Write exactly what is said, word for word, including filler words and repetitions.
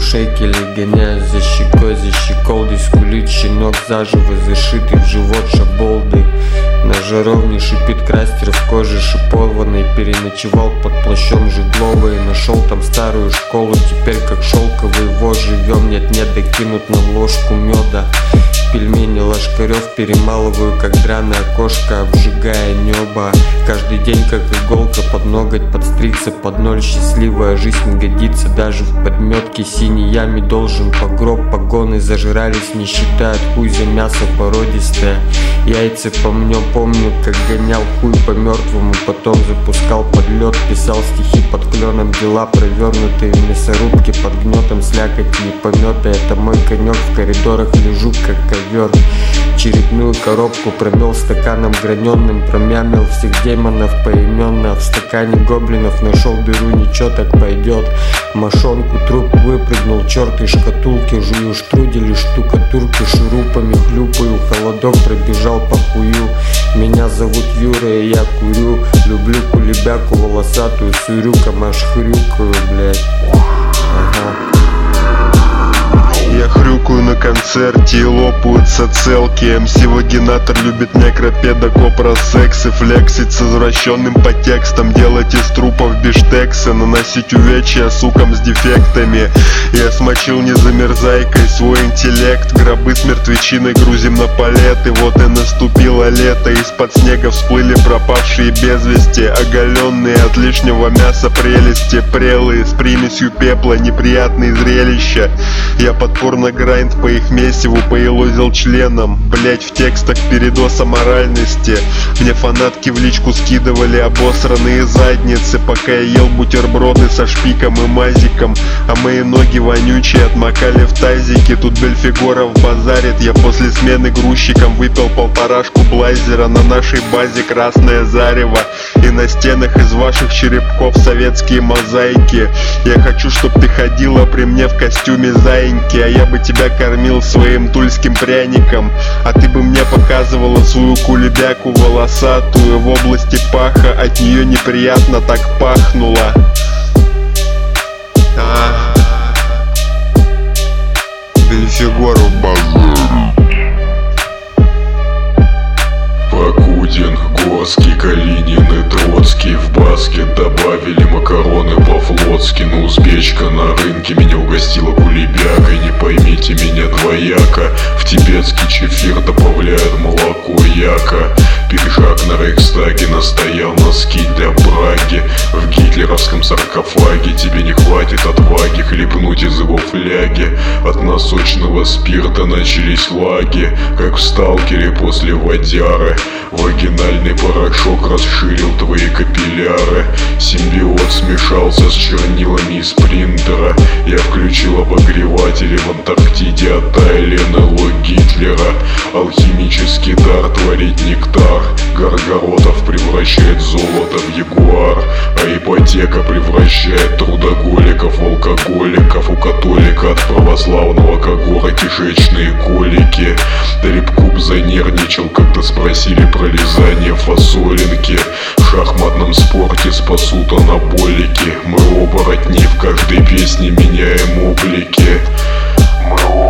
шейкелей гоняю за щекой, за щеколдой. Скулит щенок заживо зашитый в живот шаболдой. На жаровне шипит крастер в коже шипованной. Переночевал под плащом Жигловой. Нашел там старую школу, теперь как шелковый воз живем. Нет-нет, докинут нам ложку меда. Пельмени Ложкарев перемалываю, как драная кошка, обжигая небо. Каждый день как иголка под ноготь, подстригся под ноль. Счастливая жизнь не годится даже в подметке. Синей яме должен по гроб, погоны зажрались, не считают хуй за мясо породистое. Яйца по мне помню, как гонял хуй по мертвому, потом запускал под лед, писал стихи под кленом, дела провернутые в мясорубке под гнетом слякоти и помета. Это мой конек, в коридорах лежу как ковер. Черепную коробку промел стаканом граненым, промямил всех демонов поименно. В стакане гоблинов нашел дыру, ничего так пойдет. Мошонку труп выпрыгнул, черт из шкатулки. Жую штрудели, штукатурки, шурупами хлюпаю. Холодок пробежал по хую. Меня зовут Юра и я курю. Люблю кулебяку волосатую, сурюком аж хрюкаю, блядь. Ага. Я хрюкаю на концерте и лопаются целки. МС-вагинатор любит некропеда, копра, секс и флексить с извращенным подтекстом. Делать из трупов биштексы, наносить увечья сукам с дефектами. Я смочил незамерзайкой свой интеллект. Гробы с мертвечиной грузим на палеты. Вот и наступило лето. Из-под снега всплыли пропавшие без вести, оголенные от лишнего мяса прелести. Прелые с примесью пепла, неприятные зрелища. Я подпорно грайнд по их месиву поелозил членом. Блять, в текстах передоз аморальности. Мне фанатки в личку скидывали обосранные задницы, пока я ел бутерброды со шпиком и мазиком. А мои ноги вонючие отмокали в тазике. Тут Бельфигоров базарит. Я после смены грузчиком выпил полторашку блайзера. На нашей базе красное зарево. И на стенах из ваших черепков советские мозаики. Я хочу, чтоб ты ходила при мне в костюме заиньки, а я бы тебя кормил своим тульским пряником. А ты бы мне показывала свою кулебяку волосатую. В области паха от нее неприятно так пахнуло. А Бельфигоров базар. Покудин, Горский, Калинин и Троцкий в баскет добавили макароны по-флотски. Но узбечка на рынке меня угостила кулебякой. Не поймите меня двояко, в тибетский чефир добавляют молоко яка. Пиджак на Рейхстаге настоял носки для браги. В гитлеровском саркофаге тебе не хватит отваги хлебнуть из его фляги. От носочного спирта начались лаги, как в сталкере после водяры. Вагинальный порошок расширил твои капилляры. Симбиот смешался с чернилами из принтера. Я включил обогреватели в Антарктиде, оттаяли НЛО Гитлера. Алхимический дар творить нектар. Горгородов превращает золото в ягуар, а ипотека превращает трудоголиков в алкоголиков. У католика от православного когора кишечные колики. Трипкуб занервничал, когда спросили про лизание фасолинки. В шахматном спорте спасут анаболики. Мы оборотни, в каждой песне меняем облики. Мы